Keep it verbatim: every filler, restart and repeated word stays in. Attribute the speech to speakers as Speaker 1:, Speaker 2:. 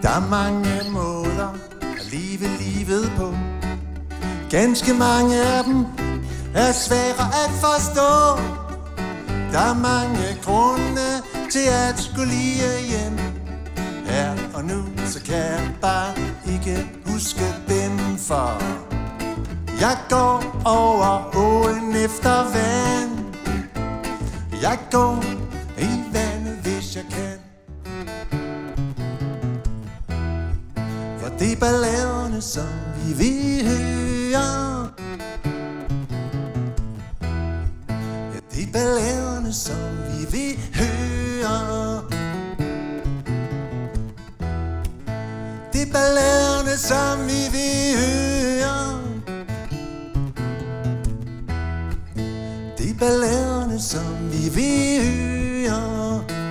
Speaker 1: Der er mange måder at leve livet på. Ganske mange af dem er svære at forstå. Der er mange grunde til at skulle lige hjem. Her og nu, så kan jeg bare ikke huske dem, for jeg går over åen efter vand. Jeg går i vandet, hvis jeg kan. For det er balladerne, som vi vil høre. Ja, det er balladerne, som vi vil høre. Det er balladerne, som vi vil høre. Det er balladerne, som vi vil høre.